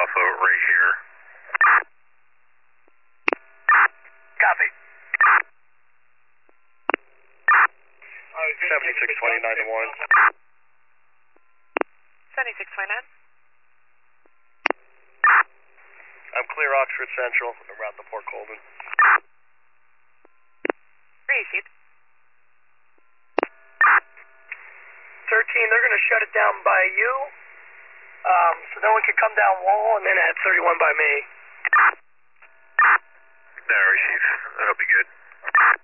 Alpha right here. Copy. 7629 to 1. 7629. I'm clear Oxford Central around the Port Colden. Received. 13, they're going to shut it down by you, so no one can come down wall, and then at 31 by me. There, receive. That'll be good.